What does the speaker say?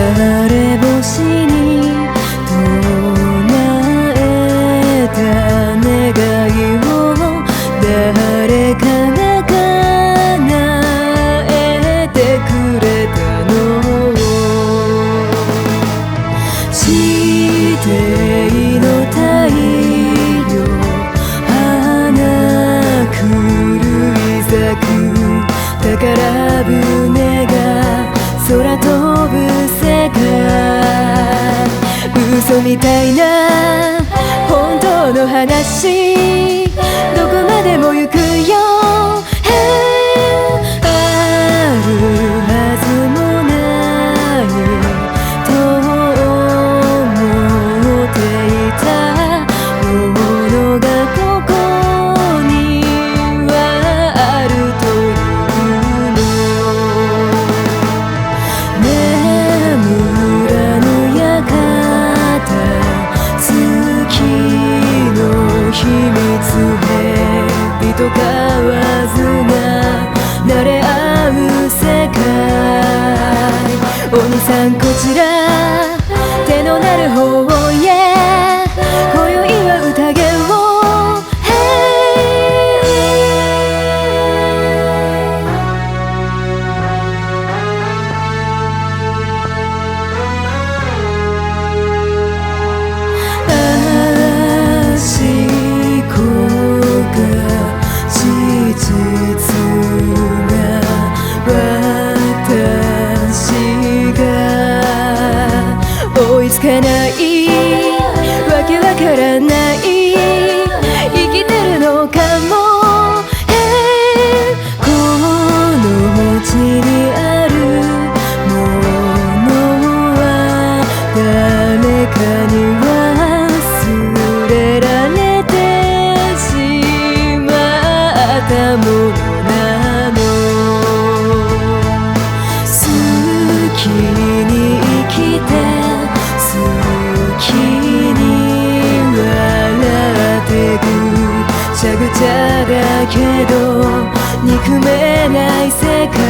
れ星に唱えた願いを誰かが叶えてくれたの。地底の太陽花狂い咲く宝船が空飛ぶ世界。嘘みたいな本当の話どこまでも行くよ。あるはずもないと思っていたものがここにはあるというの。眠らぬ館月の秘密蛇と蛙が慣れ合う世界。お兄さんこちら手のなる方へ今宵は宴を。追いつかないわけわからない生きてるのかも。この地にあるものは誰かに忘れられてしまったものなの。好きに生きて好きに笑ってくぐちゃぐちゃだけど憎めない世界。